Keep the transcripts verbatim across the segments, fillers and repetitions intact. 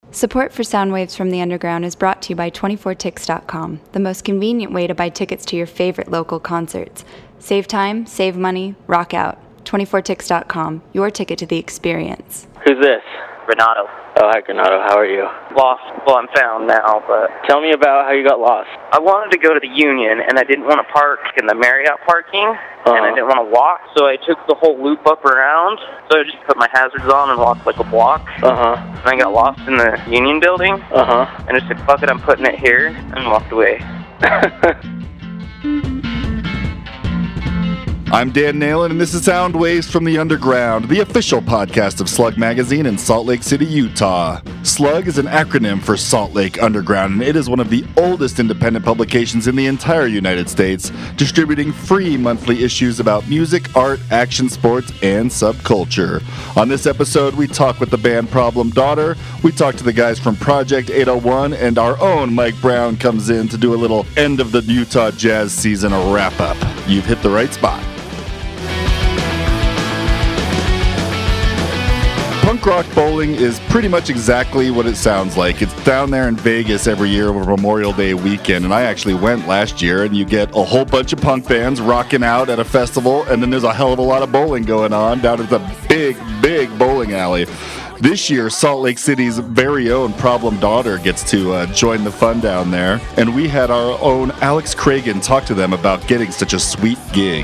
Support for Soundwaves from the Underground is brought to you by twenty-four tix dot com, the most convenient way to buy tickets to your favorite local concerts. Save time, save money, rock out. twenty-four tix dot com, your ticket to the experience. Who's this? Renato. Oh, hi, Renato. How are you? Lost. Well, I'm found now, but... Tell me about how you got lost. I wanted to go to the Union, and I didn't want to park in the Marriott parking, uh-huh. and I didn't want to walk, so I took the whole loop up around. So I just put my hazards on and walked like a block. Uh-huh. And I got lost in the Union building. Uh-huh. And I just said, fuck it, I'm putting it here, and walked away. I'm Dan Nalen, and this is Soundwaves from the Underground, the official podcast of Slug Magazine in Salt Lake City, Utah. Slug is an acronym for Salt Lake Underground, and it is one of the oldest independent publications in the entire United States, distributing free monthly issues about music, art, action sports, and subculture. On this episode, we talk with the band Problem Daughter, we talk to the guys from Project eight oh one, and our own Mike Brown comes in to do a little end of the Utah Jazz season wrap-up. You've hit the right spot. Punk rock bowling is pretty much exactly what it sounds like. It's down there in Vegas every year over Memorial Day weekend, and I actually went last year, and you get a whole bunch of punk bands rocking out at a festival, and then there's a hell of a lot of bowling going on down at the big, big bowling alley. This year, Salt Lake City's very own Problem Daughter gets to uh, join the fun down there, and we had our own Alex Cragen talk to them about getting such a sweet gig.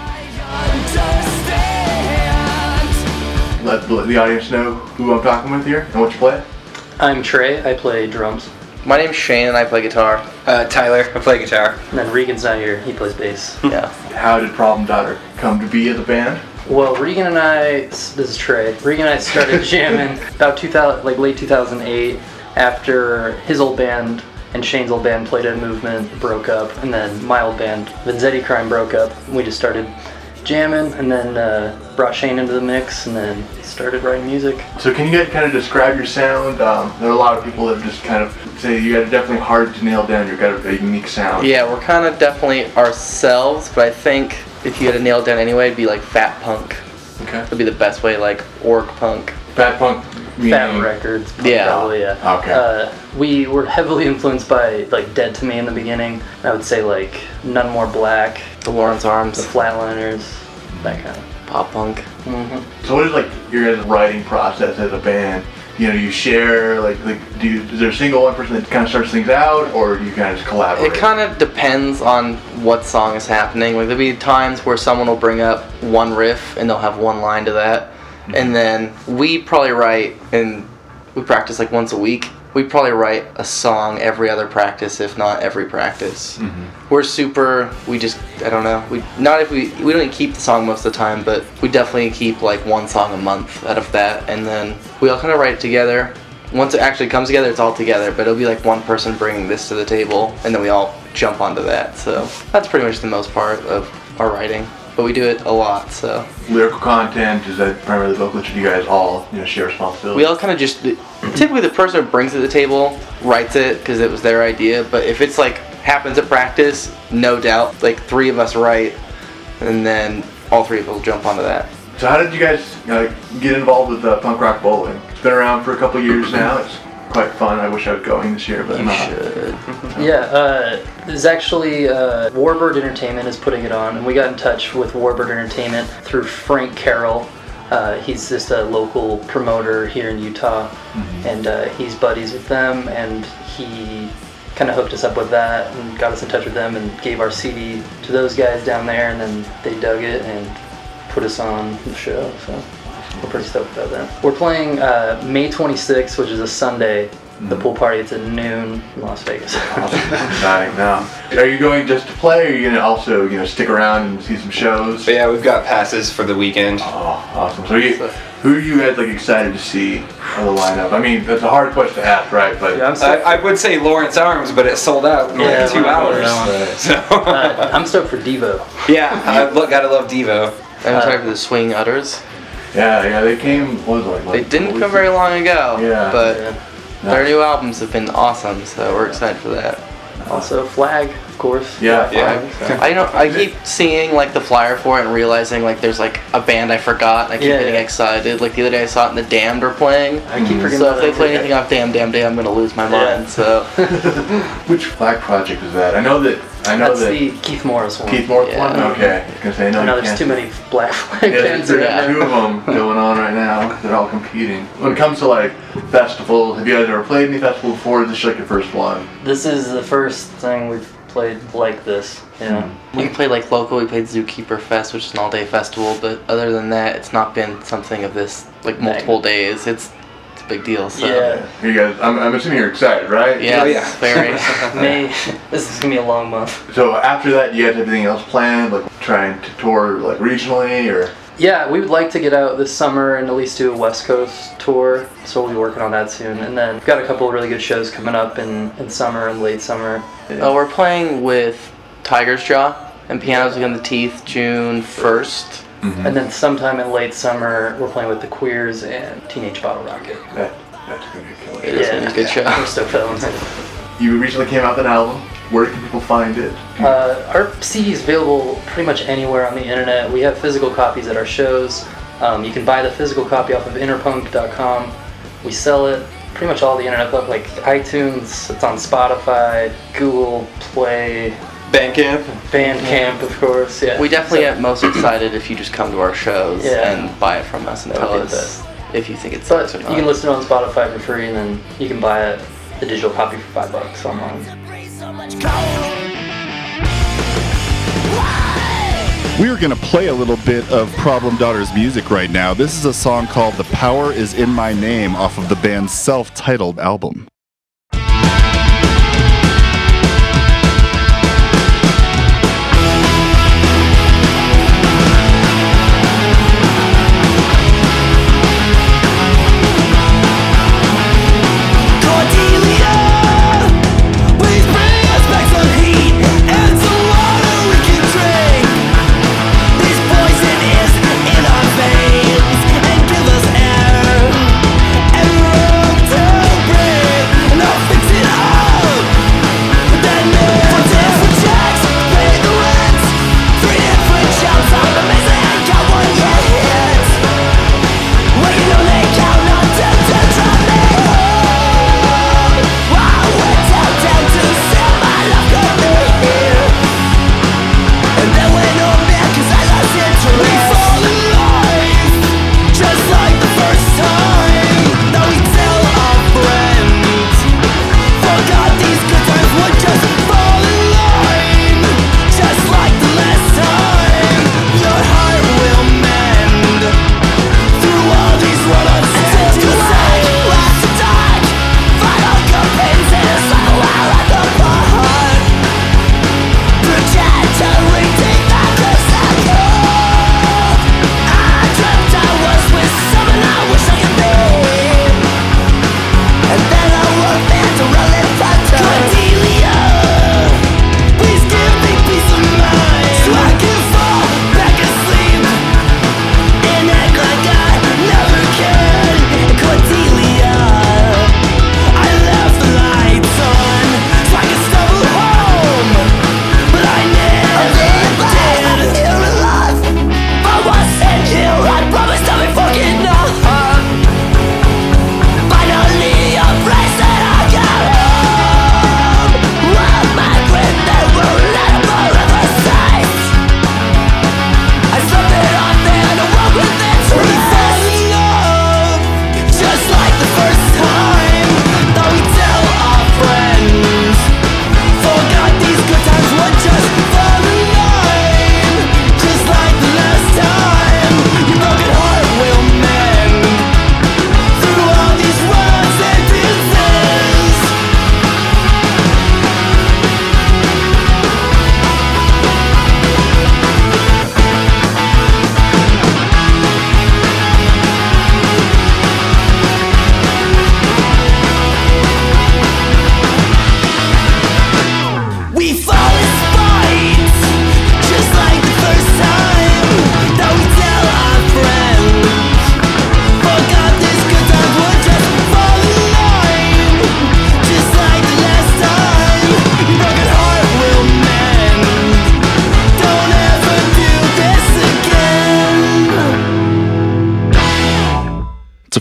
Let the audience know who I'm talking with here and what you play. I'm Trey. I play drums. My name's Shane and I play guitar. Uh, Tyler. I play guitar. And then Regan's not here. He plays bass. Yeah. How did Problem Daughter come to be as a band? Well, Regan and I, this is Trey. Regan and I started jamming about two thousand, like late two thousand eight, after his old band and Shane's old band, Play Dead Movement, broke up, and then my old band, Vanzetti Crime, broke up. And we just started jamming, and then uh, brought Shane into the mix, and then started writing music. So can you guys kind of describe your sound? Um, there are a lot of people that just kind of say you got definitely hard to nail down. You've got a unique sound. Yeah, we're kind of definitely ourselves, but I think if you had to nail it down anyway, it'd be like fat punk. Okay. That'd be the best way, like org punk. Fat punk. Meaning... Fat Records. Yeah. Probably, yeah. Okay. Uh, we were heavily influenced by like Dead to Me in the beginning. I would say like None More Black, The Lawrence Arms, The Flatliners, that kind of pop punk. Mm-hmm. So what is like your guys' writing process as a band? You know, you share like like do you, is there a single one person that kind of starts things out, or do you kind of just collaborate? It kind of depends on what song is happening. Like there'll be times where someone will bring up one riff and they'll have one line to that, mm-hmm. and then we probably write, and we practice like once a week. We probably write a song every other practice, if not every practice. Mm-hmm. We're super, we just, I don't know, we not if we, we don't keep the song most of the time, but we definitely keep like one song a month out of that, and then we all kind of write it together. Once it actually comes together, it's all together, but it'll be like one person bringing this to the table, and then we all jump onto that, so that's pretty much the most part of our writing. But we do it a lot, so. Lyrical content, is that primarily vocalist, or do you guys all, you know, share responsibility? We all kind of just, typically the person who brings it to the table writes it because it was their idea, but if it's like, happens at practice, no doubt, like three of us write, and then all three of us will jump onto that. So how did you guys uh, get involved with uh, punk rock bowling? It's been around for a couple years now. It's quite fun. I wish I was going this year, but you I'm not. should. Yeah, uh, there's actually uh, Warbird Entertainment is putting it on, and we got in touch with Warbird Entertainment through Frank Carroll. Uh, he's just a local promoter here in Utah, mm-hmm. and uh, he's buddies with them, and he kind of hooked us up with that and got us in touch with them and gave our C D to those guys down there, and then they dug it and put us on the show, so we're pretty stoked about that. We're playing uh, May twenty-sixth, which is a Sunday. The pool party, it's at noon in Las Vegas. Exciting now. Are you going just to play, or are you going to also, you know, stick around and see some shows? But yeah, we've got passes for the weekend. Oh, awesome. So you, who are you guys like excited to see on the lineup? I mean, that's a hard question to ask, right? But yeah, I'm I, I would say Lawrence Arms, but it sold out in yeah, like two hours. Right. So uh, I'm stoked for Devo. Yeah, I lo- gotta love Devo. I'm Uh, sorry for the Swinging Utters. Yeah, yeah, they came, what was it, like? They like, didn't what come was very it? long ago, Yeah. but Yeah. their new albums have been awesome, so we're excited for that. Also, Flag, of course. Yeah, Yeah. Flag. I know. I keep seeing like the flyer for it and realizing like there's like a band I forgot. And I keep Yeah, getting yeah. excited. Like the other day I saw it and the Damned are playing. I keep forgetting So about if they that. play anything off Damn Damn Damn, I'm gonna lose my Yeah. mind. So Which Flag project is that? I know that. I know That's that. the Keith Morris one. Keith Morris Yeah. one? Okay. I was gonna say, I know I know you there's can't- too many Black Flag Yeah, bands there's around two there. of them going on right now. They're all competing. When it comes to like festivals, have you guys ever played any festival before? Or is this like your first one? This is the first thing we've played like this. Yeah. we played like local. We played Zookeeper Fest, which is an all-day festival. But other than that, it's not been something of this like multiple days. It's it's a big deal. So Yeah. You guys, I'm, I'm assuming you're excited, right? yeah, Oh, yeah. very. May. This is gonna be a long month. So after that, you guys have anything else planned, like trying to tour like regionally, or? Yeah, we would like to get out this summer and at least do a West Coast tour, so we'll be working on that soon. And then we've got a couple of really good shows coming up in, in summer and late summer. Uh, we're playing with Tiger's Jaw and Pianos Against the Teeth June first. And then sometime in late summer, we're playing with the Queers and Teenage Bottle Rocket. That, that's gonna be a killer. It is gonna be a good show. We're stoked for that one. You recently came out with an album. Where can people find it? Uh, our C D is available pretty much anywhere on the internet. We have physical copies at our shows. Um, you can buy the physical copy off of interpunk dot com. We sell it pretty much all the internet stuff, like iTunes. It's on Spotify, Google Play, Bandcamp. Bandcamp, of course. Yeah. We definitely So- get most excited if you just come to our shows Yeah. and buy it from us and That tell would be the us if you think it But sucks or you not. can listen on Spotify for free, and then you can buy it, the digital copy for five bucks online. We are going to play a little bit of Problem Daughters music right now. This is a song called The Power Is In My Name off of the band's self-titled album. Veins and give us air and room to breathe.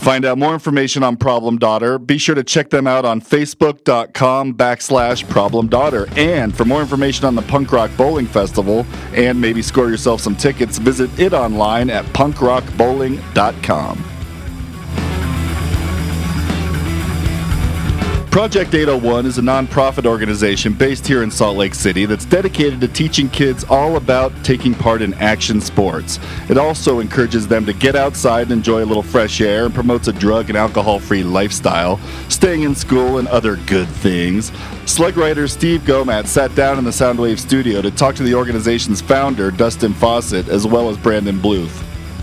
find out more information on Problem Daughter, be sure to check them out on facebook.com backslash Problem Daughter. And for more information on the Punk Rock Bowling Festival and maybe score yourself some tickets, visit it online at punk rock bowling dot com. Project eight oh one is a nonprofit organization based here in Salt Lake City that's dedicated to teaching kids all about taking part in action sports. It also encourages them to get outside and enjoy a little fresh air and promotes a drug and alcohol-free lifestyle, staying in school, and other good things. Slug writer Steve Gomat sat down in the Soundwave studio to talk to the organization's founder, Dustin Fawcett, as well as Brandon Bluth.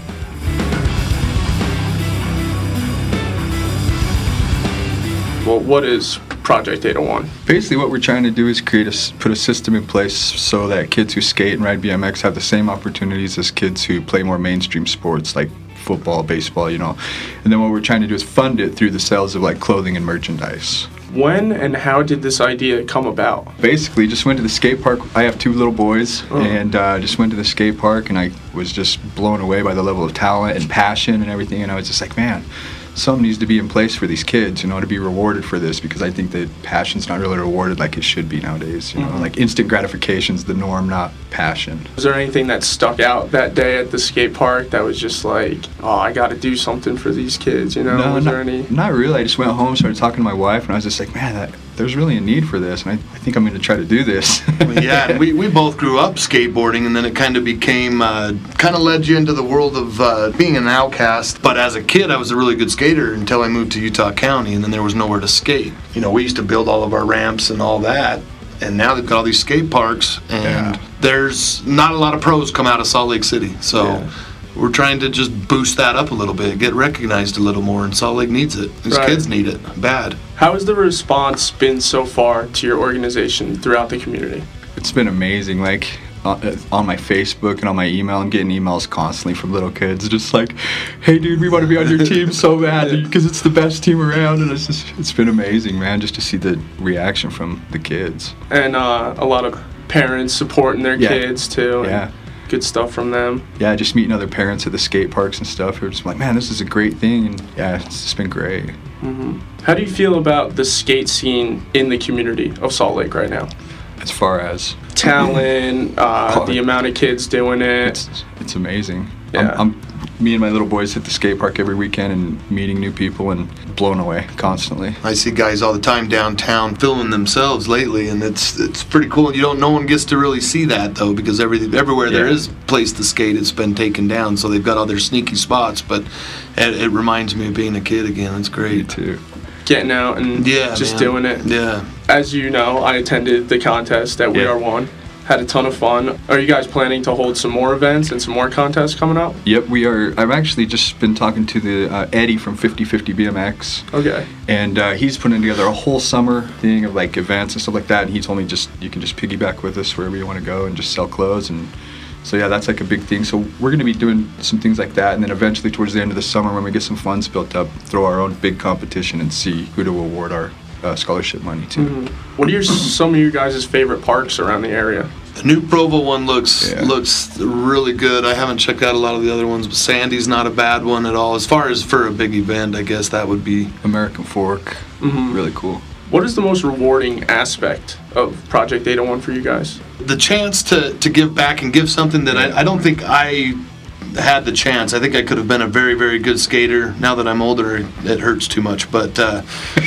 Well, what is Project eight oh one? Basically, what we're trying to do is create a, put a system in place so that kids who skate and ride B M X have the same opportunities as kids who play more mainstream sports like football, baseball, you know. And then what we're trying to do is fund it through the sales of like clothing and merchandise. When and how did this idea come about? Basically, just went to the skate park. I have two little boys, oh. and uh, just went to the skate park, and I was just blown away by the level of talent and passion and everything. And I was just like, man, something needs to be in place for these kids, you know, to be rewarded for this, because I think that passion's not really rewarded like it should be nowadays, you know, mm-hmm. like instant gratification's the norm, not passion. Was there anything that stuck out that day at the skate park that was just like, oh, I got to do something for these kids, you know? No, was not, there any? Not really. I just went home, started talking to my wife, and I was just like, man, that, there's really a need for this, and I, I think I'm going to try to do this. Yeah, we, we both grew up skateboarding, and then it kind of became, uh, kind of led you into the world of uh, being an outcast. But as a kid, I was a really good skater until I moved to Utah County, and then there was nowhere to skate. You know, we used to build all of our ramps and all that, and now they've got all these skate parks, and yeah. there's not a lot of pros come out of Salt Lake City. So yeah. we're trying to just boost that up a little bit, get recognized a little more, and Salt Lake needs it. These right. kids need it bad. How has the response been so far to your organization throughout the community? It's been amazing. Like, uh, on my Facebook and on my email, I'm getting emails constantly from little kids just like, hey dude, we want to be on your team so bad because it's the best team around. And it's just, it's been amazing, man, just to see the reaction from the kids. And uh, a lot of parents supporting their yeah. kids too. Yeah. Good stuff from them. Yeah, just meeting other parents at the skate parks and stuff who are just like, man, this is a great thing. And yeah, it's just been great. Mm-hmm. How do you feel about the skate scene in the community of Salt Lake right now? As far as talent, uh, oh, the amount of kids doing it. It's, it's amazing. Yeah. I'm, I'm, me and my little boys hit the skate park every weekend and meeting new people and blown away constantly. I see guys all the time downtown filming themselves lately, and it's it's pretty cool. You don't, no one gets to really see that though, because every everywhere yeah. there is a place to skate, it's been taken down. So they've got all their sneaky spots, but it, it reminds me of being a kid again. It's great. Me too. Getting out and yeah, just man. doing it. Yeah. As you know, I attended the contest at We yeah. Are One. Had a ton of fun. Are you guys planning to hold some more events and some more contests coming up? Yep, we are. I've actually just been talking to the uh, Eddie from fifty fifty B M X. Okay. And uh, he's putting together a whole summer thing of like events and stuff like that. And he told me just you can just piggyback with us wherever you want to go and just sell clothes. And so yeah, that's like a big thing. So we're going to be doing some things like that. And then eventually towards the end of the summer, when we get some funds built up, throw our own big competition and see who to award our uh, scholarship money to. Mm-hmm. What are your, some of your guys' favorite parks around the area? The new Provo one looks yeah. looks really good. I haven't checked out a lot of the other ones, but Sandy's not a bad one at all. As far as for a big event, I guess that would be American Fork. Mm-hmm. Really cool. What is the most rewarding aspect of Project eight oh one for you guys? The chance to, to give back and give something that I, I don't think I had the chance. I think I could have been a very, very good skater. Now that I'm older, it hurts too much. But uh,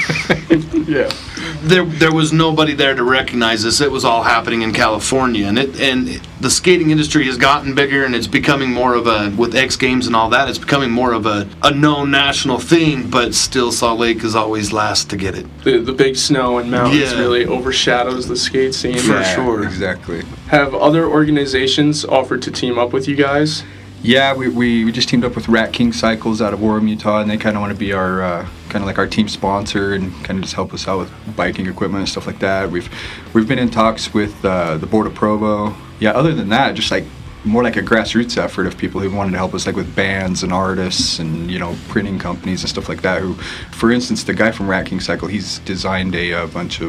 yeah, there there was nobody there to recognize this. It was all happening in California, and it and the skating industry has gotten bigger, and it's becoming more of a, with X Games and all that, it's becoming more of a, a known national thing. But still, Salt Lake is always last to get it. The the big snow and mountains yeah. really overshadows the skate scene. For yeah, sure, exactly. Have other organizations offered to team up with you guys? Yeah, we, we, we just teamed up with Rat King Cycles out of Orem, Utah, and they kind of want to be our uh, kind of like our team sponsor and kind of just help us out with biking equipment and stuff like that. We've we've been in talks with uh, the Board of Provo. Yeah, other than that, just like more like a grassroots effort of people who wanted to help us, like with bands and artists and, you know, printing companies and stuff like that. Who, for instance, the guy from Rat King Cycle, he's designed a, a bunch of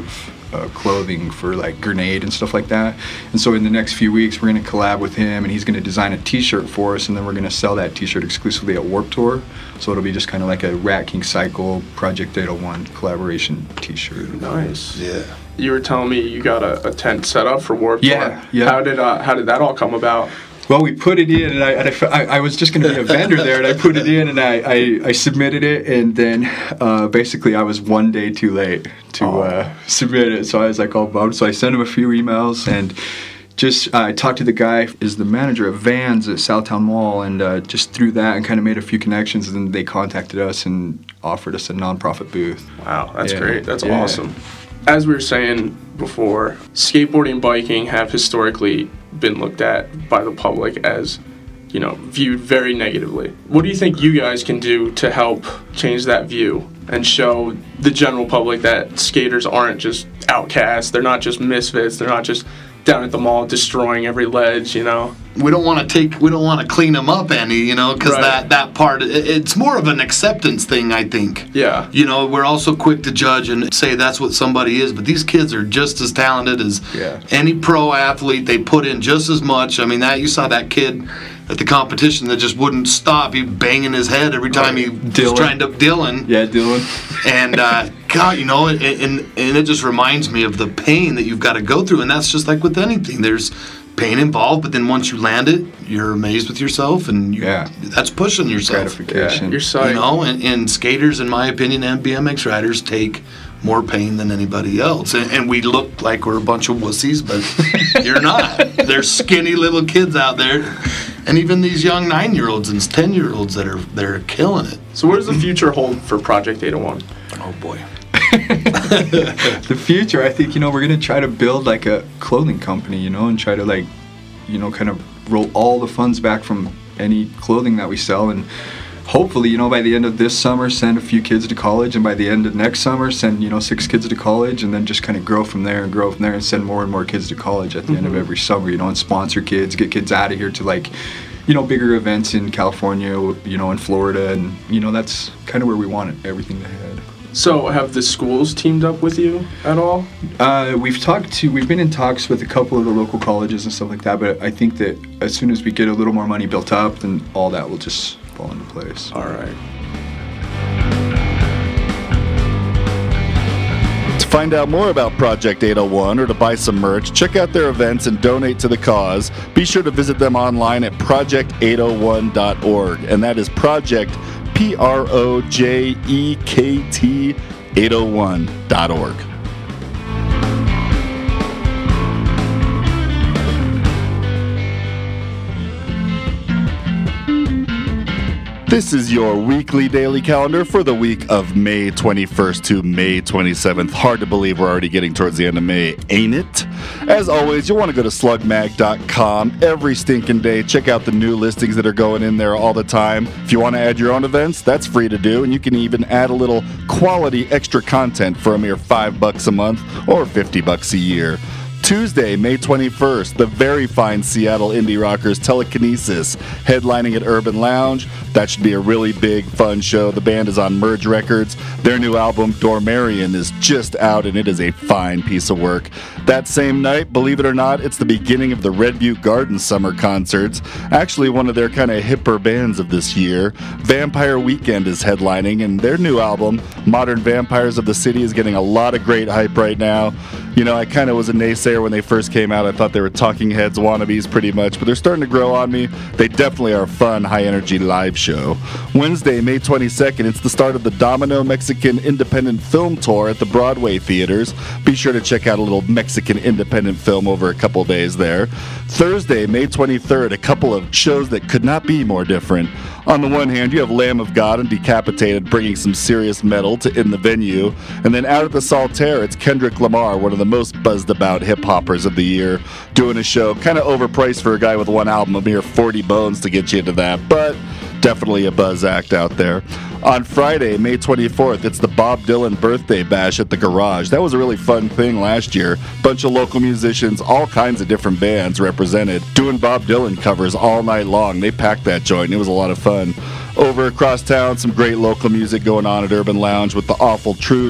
uh, clothing for like Grenade and stuff like that. And so in the next few weeks, we're going to collab with him, and he's going to design a T-shirt for us, and then we're going to sell that T-shirt exclusively at Warped Tour. So it'll be just kind of like a Rat King Cycle Project eight oh one collaboration T-shirt. Nice. Yeah. You were telling me you got a, a tent set up for Warped Tour. Yeah, yeah. How did uh, how did that all come about? Well, we put it in, and I, and I, I was just going to be a vendor there, and I put it in, and I, I, I submitted it, and then uh, basically I was one day too late to oh. uh, submit it, so I was like all bummed. So I sent him a few emails, and just uh, I talked to the guy, is the manager of Vans at Southtown Mall, and uh, just through that and kind of made a few connections, and then they contacted us and offered us a nonprofit booth. Wow, that's yeah. great. That's yeah. awesome. As we were saying before, skateboarding and biking have historically been looked at by the public as, you know, viewed very negatively. What do you think you guys can do to help change that view and show the general public that skaters aren't just outcasts, they're not just misfits, they're not just down at the mall destroying every ledge, you know? We don't want to take, we don't want to clean them up any, you know, because Right. that, that part, it, it's more of an acceptance thing, I think. Yeah. You know, we're also quick to judge and say that's what somebody is, but these kids are just as talented as Yeah. any pro athlete. They put in just as much. I mean, that you saw that kid at the competition that just wouldn't stop. He banging his head every time he Dylan. was trying to, Dylan. Yeah, Dylan. And, uh, God, you know, and, and, and it just reminds me of the pain that you've got to go through. And that's just like with anything. There's pain involved, but then once you land it, you're amazed with yourself, and you, Yeah. that's pushing yourself. Gratification. Yeah, you're psyched. You know, and, and skaters, in my opinion, and B M X riders take more pain than anybody else. And, and we look like we're a bunch of wussies, but you're not. There's skinny little kids out there, and even these young nine-year-olds and ten-year-olds that are they're killing it. So what does the future hold for Project eight oh one? Oh, boy. The future, I think, you know, we're going to try to build like a clothing company, you know, and try to like, you know, kind of roll all the funds back from any clothing that we sell, and hopefully, you know, by the end of this summer, send a few kids to college, and by the end of next summer, send, you know, six kids to college, and then just kind of grow from there and grow from there and send more and more kids to college at the mm-hmm. end of every summer, you know, and sponsor kids, get kids out of here to like, you know, bigger events in California, you know, in Florida, and, you know, that's kind of where we want it, everything to head. So have the schools teamed up with you at all? Uh, we've talked to, we've been in talks with a couple of the local colleges and stuff like that, but I think that as soon as we get a little more money built up, then all that will just fall into place. All right. To find out more about Project eight oh one or to buy some merch, check out their events and donate to the cause. Be sure to visit them online at project eight oh one dot org, and that is Project P R O J E K T eight oh one dot org. This is your weekly daily calendar for the week of May twenty-first to May twenty-seventh. Hard to believe we're already getting towards the end of May, ain't it? As always, you'll want to go to slug mag dot com every stinking day. Check out the new listings that are going in there all the time. If you want to add your own events, that's free to do, and you can even add a little quality extra content for a mere five bucks a month or fifty bucks a year. Tuesday, May twenty-first, the very fine Seattle indie rockers Telekinesis headlining at Urban Lounge. That should be a really big, fun show. The band is on Merge Records. Their new album, Dormarian, is just out, and it is a fine piece of work. That same night, believe it or not, it's the beginning of the Red Butte Garden Summer Concerts. Actually, one of their kind of hipper bands of this year. Vampire Weekend is headlining, and their new album, Modern Vampires of the City, is getting a lot of great hype right now. You know, I kind of was a naysayer when they first came out. I thought they were Talking Heads wannabes pretty much, but they're starting to grow on me. They definitely are a fun, high-energy live show. Wednesday, May twenty-second, it's the start of the Domino Mexican Independent Film Tour at the Broadway theaters. Be sure to check out a little Mexican independent film over a couple days there. Thursday, May twenty-third, a couple of shows that could not be more different. On the one hand, you have Lamb of God and Decapitated bringing some serious metal to in the venue. And then out at the Saltaire, it's Kendrick Lamar, one of the most buzzed about hip-hoppers of the year, doing a show kind of overpriced for a guy with one album, a mere forty bones to get you into that, but definitely a buzz act out there. On Friday, May twenty-fourth, it's the Bob Dylan Birthday Bash at the Garage. That was a really fun thing last year. Bunch of local musicians, all kinds of different bands represented, doing Bob Dylan covers all night long. They packed that joint, and it was a lot of fun. Over across town, some great local music going on at Urban Lounge with The Awful Truth,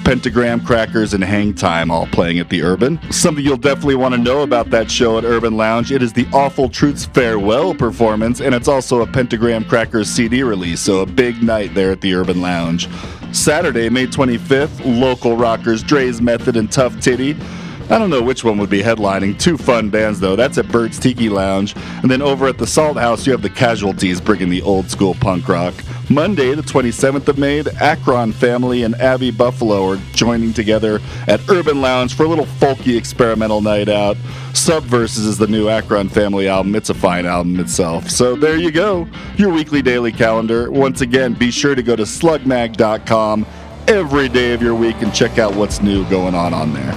Pentagram Crackers, and Hang Time all playing at the Urban. Something you'll definitely want to know about that show at Urban Lounge, it is the Awful Truth's farewell performance, and it's also a Pentagram Crackers C D release, so a big night there at the Urban Lounge. Saturday, May twenty-fifth, local rockers Dre's Method and Tough Titty. I don't know which one would be headlining. Two fun bands, though. That's at Bird's Tiki Lounge. And then over at the Salt House, you have the Casualties bringing the old school punk rock. Monday, the twenty-seventh of May, the Akron family and Abby Buffalo are joining together at Urban Lounge for a little folky experimental night out. Subverses is the new Akron family album. It's a fine album itself. So there you go. Your weekly daily calendar. Once again, be sure to go to slug mag dot com every day of your week and check out what's new going on on there.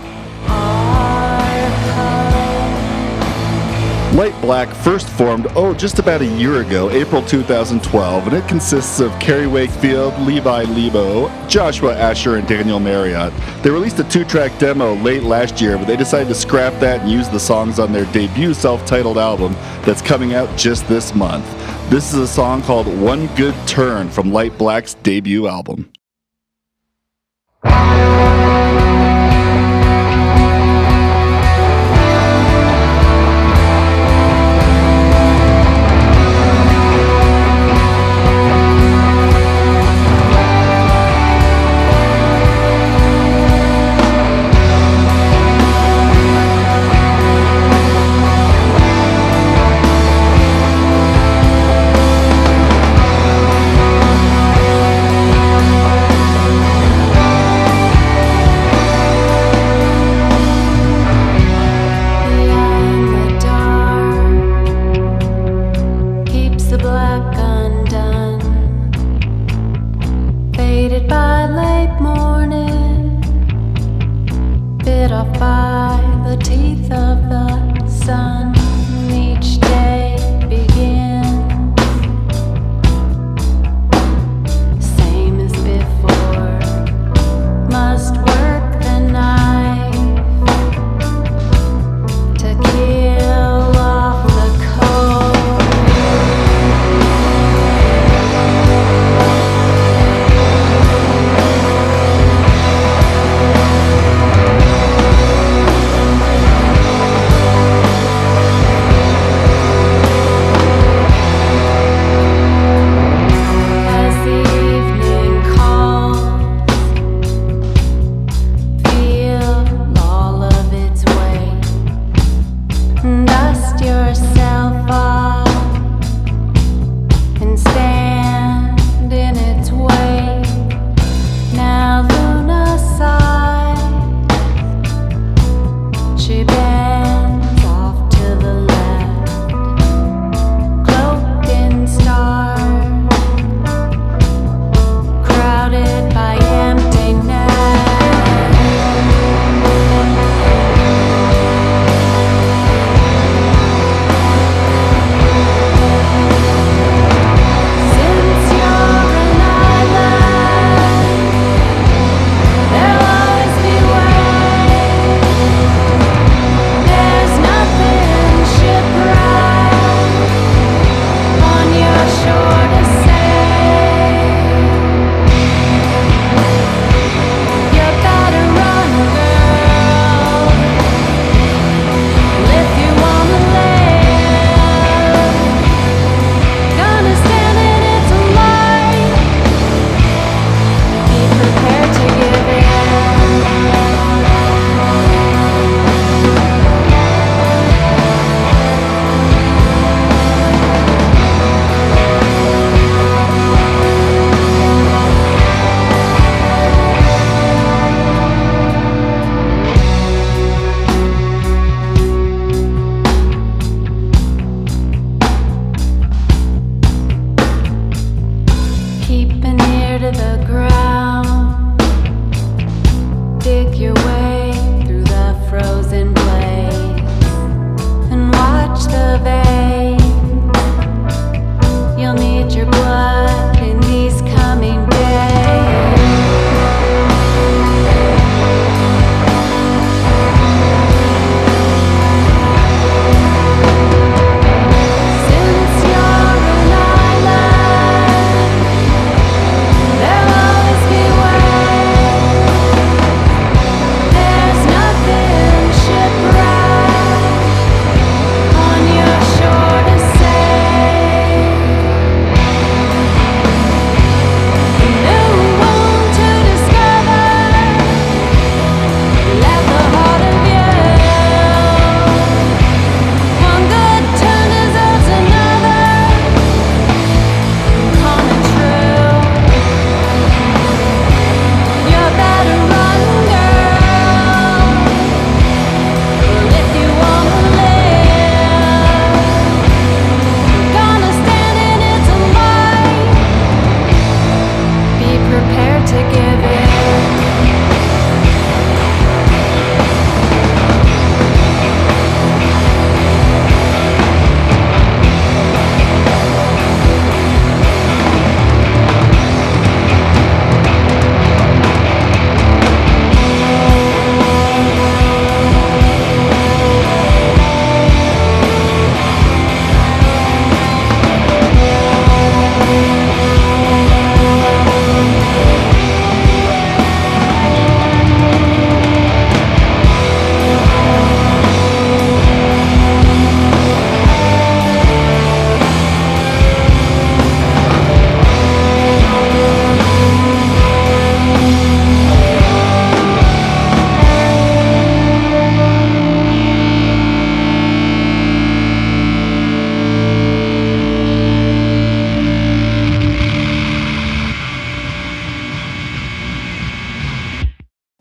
Light Black first formed, oh, just about a year ago, April two thousand twelve, and it consists of Kerry Wakefield, Levi Lebo, Joshua Asher, and Daniel Marriott. They released a two-track demo late last year, but they decided to scrap that and use the songs on their debut self-titled album that's coming out just this month. This is a song called One Good Turn from Light Black's debut album.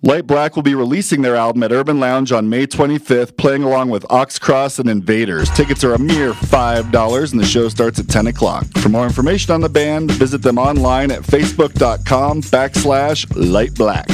Light Black will be releasing their album at Urban Lounge on May twenty-fifth, playing along with Oxcross and Invaders. Tickets are a mere five dollars, and the show starts at ten o'clock. For more information on the band, visit them online at facebook.com backslash Light Black.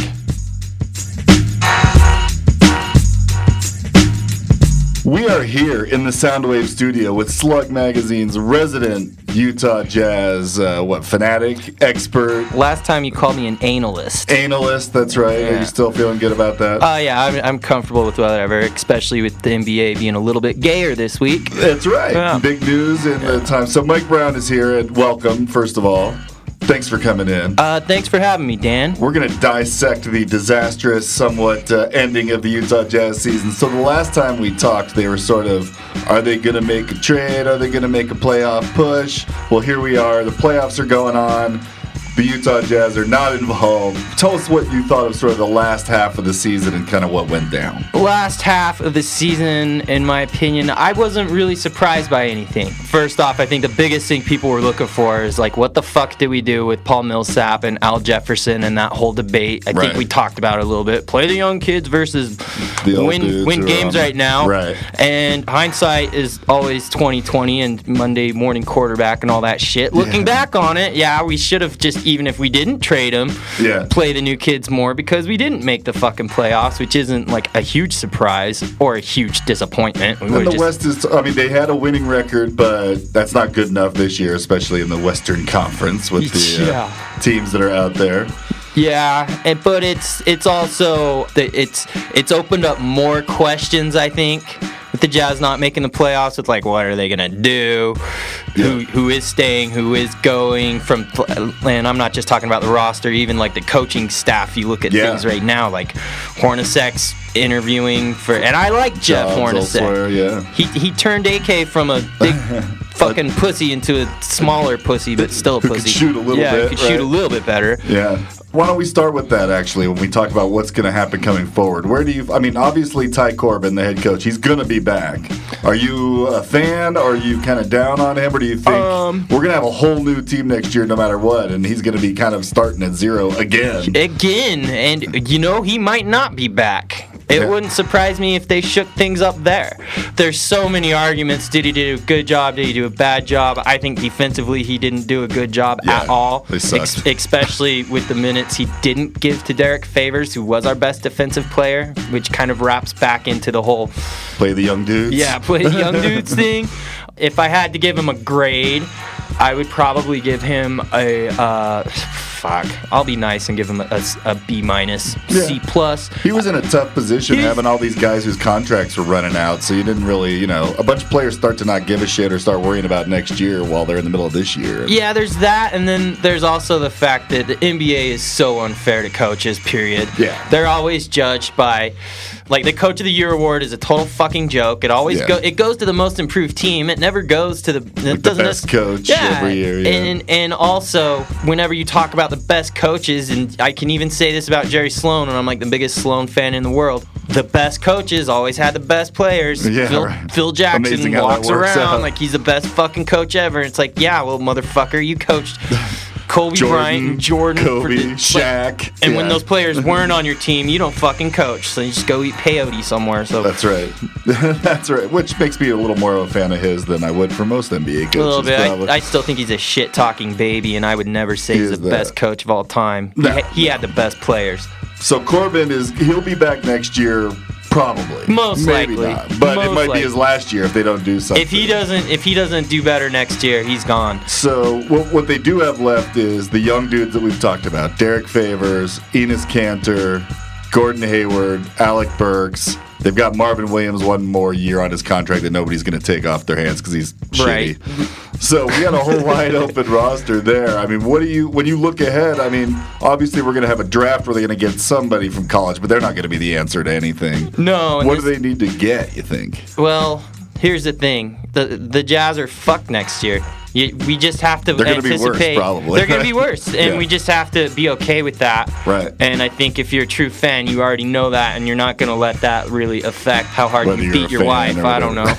We are here in the Soundwave studio with Slug Magazine's resident Utah Jazz, uh, what, fanatic, expert? Last time you called me an analyst. Analyst, that's right. Yeah. Are you still feeling good about that? Oh, uh, yeah, I'm, I'm comfortable with whatever, especially with the N B A being a little bit gayer this week. That's right. Yeah. Big news in the time. So Mike Brown is here, and welcome, first of all. Thanks for coming in. Uh, thanks for having me, Dan. We're going to dissect the disastrous, somewhat uh, ending of the Utah Jazz season. So the last time we talked, they were sort of, are they going to make a trade? Are they going to make a playoff push? Well, here we are. The playoffs are going on. The Utah Jazz are not involved. Tell us what you thought of sort of the last half of the season and kind of what went down. Last half of the season, in my opinion, I wasn't really surprised by anything. First off, I think the biggest thing people were looking for is like, what the fuck did we do with Paul Millsap and Al Jefferson and that whole debate? I right. think we talked about it a little bit. Play the young kids versus the win win games right now. Right. And hindsight is always twenty twenty and Monday morning quarterback and all that shit. Looking yeah. back on it, yeah, we should have just, even if we didn't trade him, yeah. play the new kids more because we didn't make the fucking playoffs, which isn't like a huge surprise or a huge disappointment. We and the just... West is, I mean, they had a winning record, but that's not good enough this year, especially in the Western Conference with the yeah. uh, teams that are out there. Yeah, and, but it's it's also it's it's opened up more questions, I think, with the Jazz not making the playoffs. With like, what are they gonna do? Yeah. Who who is staying? Who is going? From and I'm not just talking about the roster, even like the coaching staff. You look at yeah. things right now, like Hornacek's interviewing for, and I like Jeff Jobs Hornacek. Elsewhere, yeah. He he turned A K from a big fucking pussy into a smaller pussy, but still a Who pussy. could shoot a little yeah, bit. Yeah, could right? shoot a little bit better. Yeah. Why don't we start with that, actually, when we talk about what's going to happen coming forward? Where do you, I mean, obviously Ty Corbin, the head coach, he's going to be back. Are you a fan? Are you kind of down on him? Or do you think um, we're going to have a whole new team next year no matter what, and he's going to be kind of starting at zero again? Again, and you know, he might not be back. It yeah. wouldn't surprise me if they shook things up there. There's so many arguments. Did he do a good job? Did he do a bad job? I think defensively he didn't do a good job yeah, at all. They sucked. Ex- especially with the minutes he didn't give to Derek Favors, who was our best defensive player, which kind of wraps back into the whole play the young dudes. Yeah, play the young dudes thing. If I had to give him a grade, I would probably give him a uh, fuck. I'll be nice and give him a, a, a B minus, yeah. C plus. He was in a tough position He's, having all these guys whose contracts were running out, so you didn't really, you know, a bunch of players start to not give a shit or start worrying about next year while they're in the middle of this year. Yeah, there's that, and then there's also the fact that the N B A is so unfair to coaches, period. Yeah. They're always judged by, like, the Coach of the Year award is a total fucking joke. It always yeah. go, it goes to the most improved team. It never goes to the, it like doesn't the best coach yeah. every year. Yeah. And, and also, whenever you talk about the best coaches, and I can even say this about Jerry Sloan, and I'm like the biggest Sloan fan in the world, the best coaches always had the best players. Yeah, Phil, right. Phil Jackson Amazing how walks that works around out. like he's the best fucking coach ever. It's like, yeah, well, motherfucker, you coached Kobe Jordan, Bryant and Jordan. Kobe, for the, Shaq. Like, and yeah. when those players weren't on your team, you don't fucking coach. So you just go eat peyote somewhere. So That's right. That's right. Which makes me a little more of a fan of his than I would for most N B A coaches. A little bit. probably. I, I still think he's a shit-talking baby, and I would never say He he's is the that. best coach of all time. No, he, ha- he had the best players. So Corbin is, he'll be back next year, probably. Most Maybe likely. not. But Most it might likely. be his last year if they don't do something. If he doesn't, if he doesn't do better next year, he's gone. So what, what they do have left is the young dudes that we've talked about: Derek Favors, Enes Kanter, Gordon Hayward, Alec Burks. They've got Marvin Williams one more year on his contract that nobody's going to take off their hands because he's Right. shitty. So we got a whole wide open roster there. I mean, what do you when you look ahead? I mean, obviously we're going to have a draft where they're going to get somebody from college, but they're not going to be the answer to anything. No. and What do this- they need to get? You think? Well, here's the thing: the the Jazz are fucked next year. You, we just have to They're gonna be worse, anticipate. probably. They're going to be worse, and Yeah. we just have to be okay with that. Right. And I think if you're a true fan, you already know that, and you're not going to let that really affect how hard Whether you you're beat a your fan wife. or I don't know. whatever.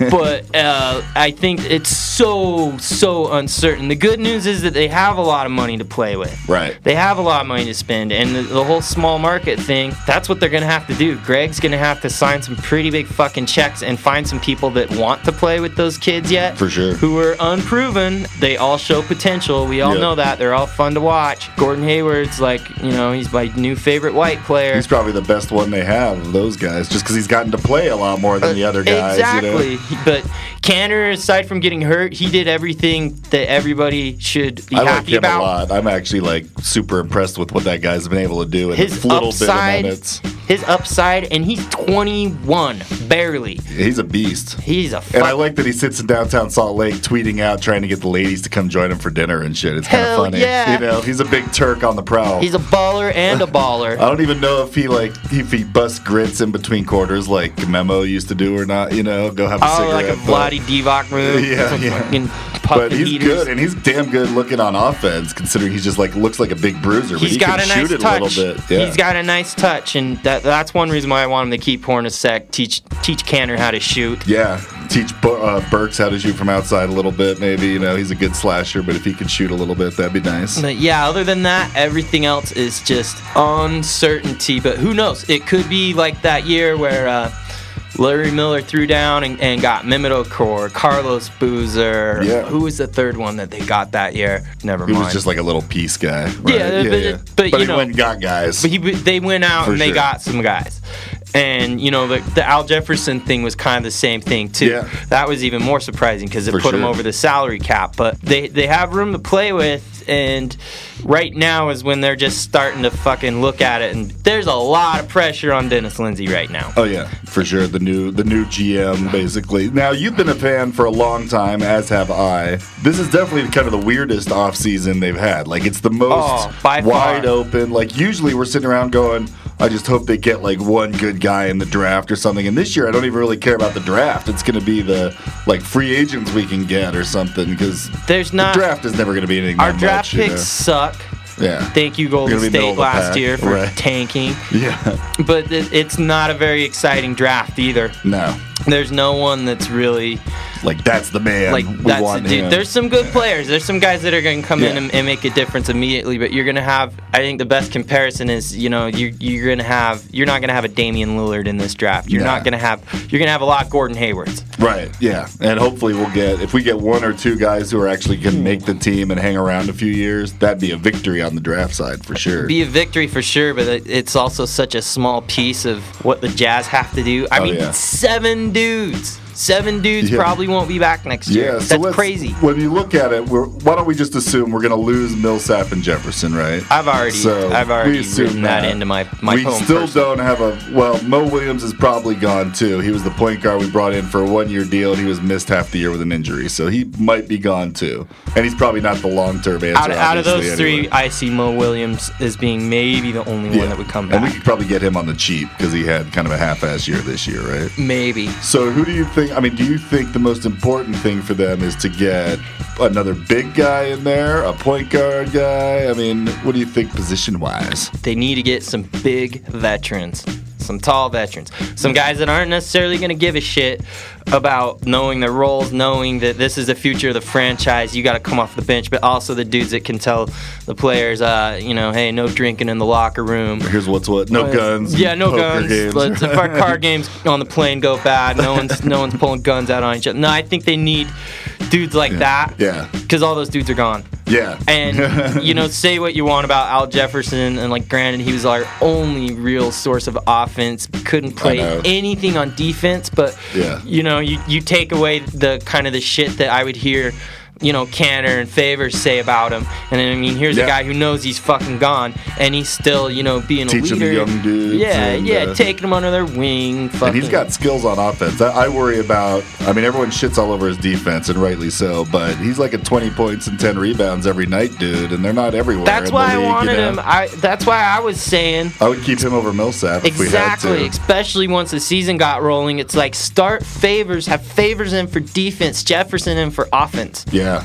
but uh, I think it's so, so uncertain. The good news is that they have a lot of money to play with. Right. They have a lot of money to spend, and the, the whole small market thing, that's what they're going to have to do. Greg's going to have to sign some pretty big fucking checks and find some people that want to play with those kids yet. For sure. Who are unproven. They all show potential. We all Yep. know that. They're all fun to watch. Gordon Hayward's like, you know, he's my new favorite white player. He's probably the best one they have of those guys, just because he's gotten to play a lot more than the other guys. Exactly. You know? But Canner, aside from getting hurt, he did everything that everybody should be I like happy him about. a lot. I'm actually like super impressed with what that guy's been able to do in His a little upside, bit of minutes. His upside, and he's twenty-one, barely. He's a beast. He's a. And I like that he sits in downtown Salt Lake tweeting out, trying to get the ladies to come join him for dinner and shit. It's kind of Hell funny. yeah. You know, he's a big Turk on the prowl. He's a baller and a baller. I don't even know if he like if he busts grits in between quarters like Memo used to do or not. You know, go have a Oh, cigarette. like a but- Vlade Divac move. Yeah, Some yeah. fucking But puppet he's heaters. good, and he's damn good looking on offense, considering he's just like looks like a big bruiser. But He's he got can a shoot nice it touch. a little bit. Yeah. He's got a nice touch, and that that's one reason why I want him to keep Hornacek, teach teach Canner how to shoot. Yeah, teach Bu- uh, Burks how to shoot from outside a little bit, maybe. You know, he's a good slasher, but if he could shoot a little bit, that'd be nice. But yeah, other than that, everything else is just uncertainty. But who knows? It could be like that year where uh, Larry Miller threw down and, and got Mehmet Okur, Carlos Boozer. Yeah. Who was the third one that they got that year? Never He mind. was just like a little piece guy. Right? Yeah, but- but, you he know- went and got guys. But he, they went out For and they sure. got some guys. And, you know, the, the Al Jefferson thing was kind of the same thing, too. Yeah. That was even more surprising because it For put him sure. over the salary cap. But they, they have room to play with, and right now is when they're just starting to fucking look at it. And there's a lot of pressure on Dennis Lindsey right now. Oh yeah, for sure. The new the new G M basically. Now you've been a fan for a long time, as have I. This is definitely kind of the weirdest offseason they've had. Like it's the most Oh, by wide far. open. Like usually we're sitting around going, I just hope they get like one good guy in the draft or something. And this year I don't even really care about the draft. It's going to be the like free agents we can get or something because There's not. the draft is never going to be anything. Our that draft much, you picks know? suck. Yeah. Thank you, Golden Gonna be middle State of the last pack, year for right. tanking. Yeah. But it, it's not a very exciting draft either. No. There's no one that's really Like that's the man. like we that's want the dude. him. There's some good players. There's some guys that are going to come in Yeah. and, and make a difference immediately. But you're going to have. I think the best comparison is you know you you're going to have. You're not going to have a Damian Lillard in this draft. You're Nah. not going to have. You're going to have a lot of Gordon Haywards. Right, yeah. And hopefully we'll get, if we get one or two guys who are actually going to make the team and hang around a few years, that'd be a victory on the draft side for sure. Be a victory for sure, but it- it's also such a small piece of what the Jazz have to do. I Oh, mean, yeah. seven dudes. Seven dudes Yeah. probably won't be back next year. Yeah, so That's let's- crazy. When you look at it, we're, why don't we just assume we're going to lose Millsap and Jefferson, right? I've already, So, I've we already assume written that. into my my we poem. still personally. don't have a, well, Mo Williams is probably gone too. He was the point guard we brought in for a one-year deal, and he was missed half the year with an injury, so he might be gone too. And he's probably not the long-term answer, Out of, out of those obviously, three, anyway. I see Mo Williams as being maybe the only Yeah. one that would come And we back. could probably get him on the cheap because he had kind of a half-ass year this year, right? Maybe. So who do you think, I mean, do you think the most important thing for them is to get another big guy in there, a point guard guy? I mean, what do you think position-wise? They need to get some big veterans, some tall veterans, some guys that aren't necessarily going to give a shit about knowing their roles, knowing that this is the future of the franchise. You got to come off the bench, but also the dudes that can tell the players, uh, you know, hey, no drinking in the locker room. Here's what's what. No Uh, guns. Yeah, no poker guns. games. Let's, if our card games on the plane go bad, no one's no one's pulling guns out on each other. No, I think they need dudes like that. Yeah. Because all those dudes are gone. Yeah. And, you know, say what you want about Al Jefferson, and, like, granted, he was our only real source of offense. Couldn't play know. anything on defense, but, Yeah. you know, you, you take away the kind of the shit that I would hear, you know, Canner and Favors say about him. And, I mean, here's Yeah. a guy who knows he's fucking gone, and he's still, you know, being a Teaching leader. the young dudes. Yeah, and, yeah, uh, taking them under their wing. Fucking. And he's got skills on offense. I, I worry about, I mean, everyone shits all over his defense, and rightly so, but he's like at twenty points and ten rebounds every night, dude, and they're not everywhere. That's in why the I league, wanted you know? him. I. That's why I was saying. I would keep him over Millsap if Exactly, we had to. especially once the season got rolling. It's like start Favors, have Favors in for defense, Jefferson in for offense. Yeah.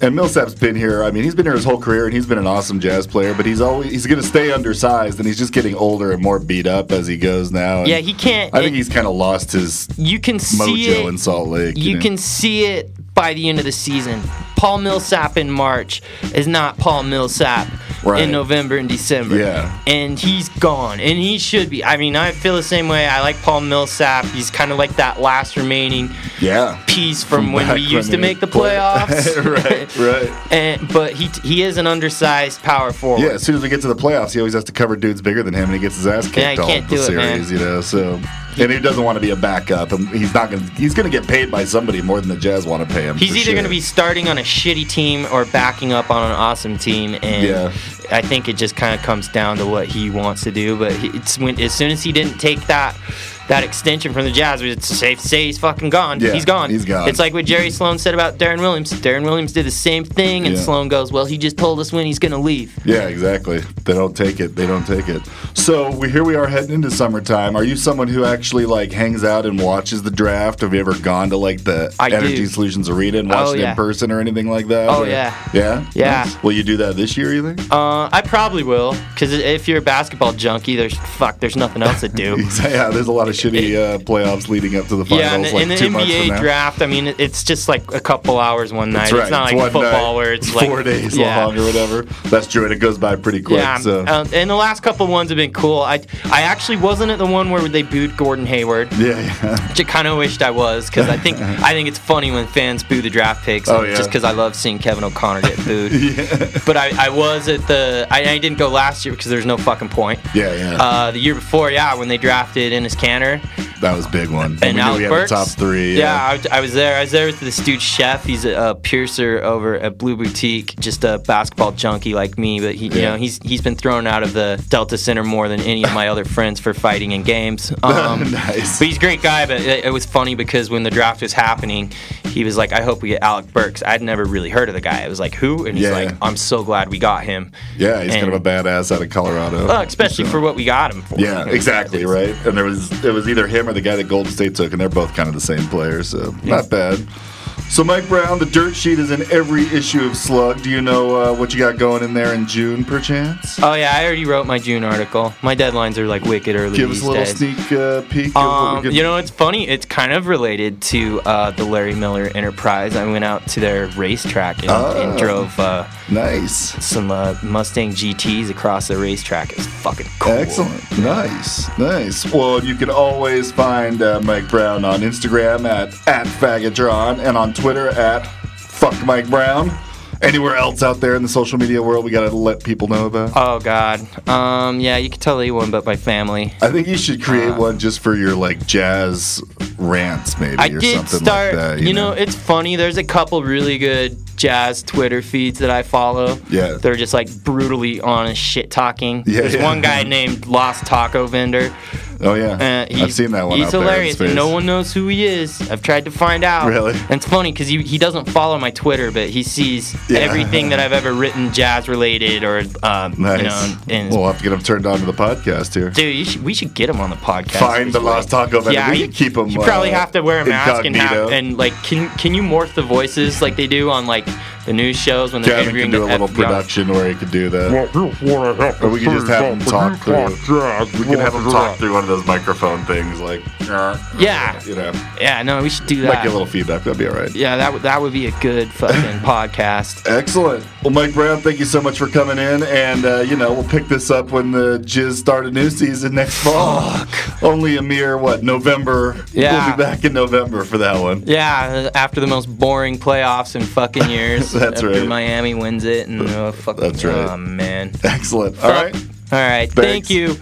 And Millsap's been here. I mean, he's been here his whole career, and he's been an awesome jazz player. But he's always he's going to stay undersized, and he's just getting older and more beat up as he goes now. And yeah, he can't. I think he's kind of lost his you can mojo see it, in Salt Lake. You, You, know? can see it by the end of the season. Paul Millsap in March is not Paul Millsap Right. in November and December. Yeah. And he's gone. And he should be. I mean, I feel the same way. I like Paul Millsap. He's kind of like that last remaining yeah. piece from, From when back we used when to he make the played. playoffs. right, right. And but he he is an undersized power forward. Yeah, as soon as we get to the playoffs, he always has to cover dudes bigger than him, and he gets his ass kicked Yeah, he all can't of the do it, series, man. you know. So, and he doesn't want to be a backup, and he's not going. He's going to get paid by somebody more than the Jazz want to pay him. He's for either sure. going to be starting on a shitty team or backing up on an awesome team, and Yeah. I think it just kind of comes down to what he wants to do. But he, it's when as soon as he didn't take that that extension from the Jazz, it's safe to say he's fucking gone. Yeah, he's gone. he's gone. It's like what Jerry Sloan said about Darren Williams. Darren Williams did the same thing, and Yeah. Sloan goes, "Well, he just told us when he's going to leave." Yeah, exactly. They don't take it. They don't take it. So we here we are heading into summertime. Are you someone who actually like hangs out and watches the draft? Have you ever gone to like the I Energy do. Solutions Arena and watched Oh, it yeah. in person or anything like that? Oh, Or- yeah. Yeah. Yeah. Nice. Will you do that this year? You think? Uh, I probably will, because if you're a basketball junkie, there's fuck, there's nothing else to do. Yeah. There's a lot of shitty uh, playoffs leading up to the finals. Yeah, and like in the two N months B from A now. draft, I mean, it- it's just like a couple hours one night. That's right. It's not It's like one football night, where it's like four days yeah. long or whatever. That's true, and it goes by pretty quick. Yeah, So. um, and the last couple ones have been cool. I I actually wasn't at the one where they booed Gordon Hayward. Yeah, yeah. Which I kind of wished I was, because I think I think it's funny when fans boo the draft picks. Oh, yeah. Just because I love seeing Kevin O'Connor get booed. yeah. But I, I was at the I, I didn't go last year because there's no fucking point. Yeah, yeah. Uh, the year before, yeah, when they drafted Ennis Cantor. That was a big one. And we knew Alec we had Burks. the top three. Yeah, I, was- I was there. I was there with this dude Chef. He's a, a piercer over at Blue Boutique, just a basketball junkie like me. But he, you Yeah. know, he's he's been thrown out of the Delta Center more than any of my other friends for fighting in games. Um, Nice. But he's a great guy. But it, it was funny because when the draft was happening, he was like, "I hope we get Alec Burks." I'd never really heard of the guy. I was like, "Who?" And he's Yeah. like, "I'm so glad we got him." Yeah, he's kind And- of a badass out of Colorado. Well, especially So- for what we got him for. Yeah, exactly, right. And there was it was either him or the guy that Golden State took, and they're both kind of the same players, so not bad. So Mike Brown, the dirt sheet is in every issue of Slug. Do you know uh, what you got going in there in June, perchance? Oh yeah, I already wrote my June article. My deadlines are like wicked early Give us these a little days. sneak uh, peek. of what we Um, could- you know, it's funny. It's kind of related to uh, the Larry Miller Enterprise. I went out to their racetrack and, Oh. and drove uh, nice some uh, Mustang G Ts across the racetrack. It was fucking cool. Excellent. Nice. Nice. Well, you can always find uh, Mike Brown on Instagram at, at Faggotron and on Twitter at Fuck Mike Brown. Anywhere else out there in the social media world we got to let people know about? Oh, God. Um, yeah, you can totally one, but my family. I think you should create Uh, one just for your like jazz rants, maybe, I or did something start, like that. you know, it's funny. There's a couple really good jazz Twitter feeds that I follow. Yeah. They're just like brutally honest shit talking. Yeah, There's yeah. one guy named Lost Taco Vendor. Oh yeah, Uh, I've he's- seen that one. He's out there in hilarious. space. No one knows who he is. I've tried to find out. Really? And it's funny because he, he doesn't follow my Twitter, but he sees Yeah. everything that I've ever written jazz related or, um, Nice. you know, and We'll have to get him turned on to the podcast here. dude, you should, we should get him on the podcast. Find the this way. Lost Taco Vendor. Yeah, We you, can keep him, You probably uh, have to wear a mask and incognito. have and like can can you morph the voices like they do on like the news shows when they're Gavin interviewing can do a the little F B I? production where he could do that. Well, here's what I have to Or we can just say have him about talk the through. Utah Jazz. We can have him Well, talk through one of those microphone things, like Yeah. you know, Yeah, no, we should do might that. get a little feedback. That'd be all right. Yeah, that would that would be a good fucking podcast. Excellent. Well, Mike Brown, thank you so much for coming in, and uh, you know we'll pick this up when the Jizz start a new season next fall. Only a mere what November. Yeah. We'll be back in November for that one. Yeah, after the most boring playoffs in fucking years. That's after right. Miami wins it, and oh, fuck, That's right. Oh man. Excellent. All right. All right. Thanks. Thank you.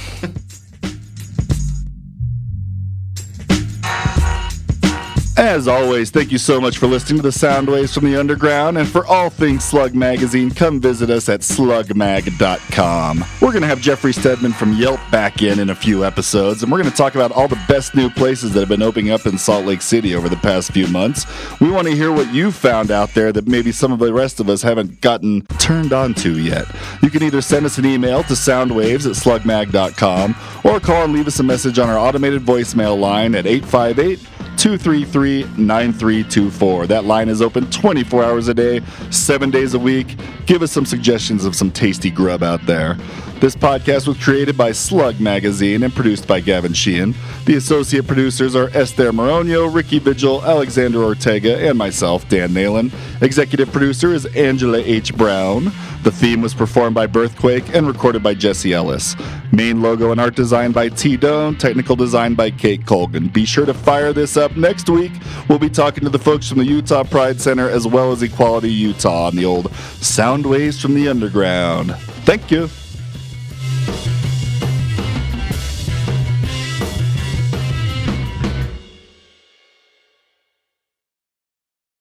As always, thank you so much for listening to the sound waves from the underground. And for all things Slug Magazine, come visit us at slug mag dot com. We're going to have Jeffrey Stedman from Yelp back in in a few episodes, and we're going to talk about all the best new places that have been opening up in Salt Lake City over the past few months. We want to hear what you found out there that maybe some of the rest of us haven't gotten turned on to yet. You can either send us an email to soundwaves at slug mag dot com or call and leave us a message on our automated voicemail line at eight five eight, two two three three, nine three two four. That line is open twenty-four hours a day, seven days a week. Give us some suggestions of some tasty grub out there. This podcast was created by Slug Magazine and produced by Gavin Sheehan. The associate producers are Esther Moronio, Ricky Vigil, Alexander Ortega, and myself, Dan Nalen. Executive producer is Angela H. Brown. The theme was performed by Birthquake and recorded by Jesse Ellis. Main logo and art design by T. Doan. Technical design by Kate Colgan. Be sure to fire this up next week. We'll be talking to the folks from the Utah Pride Center as well as Equality Utah on the old Sound Waves from the Underground. Thank you.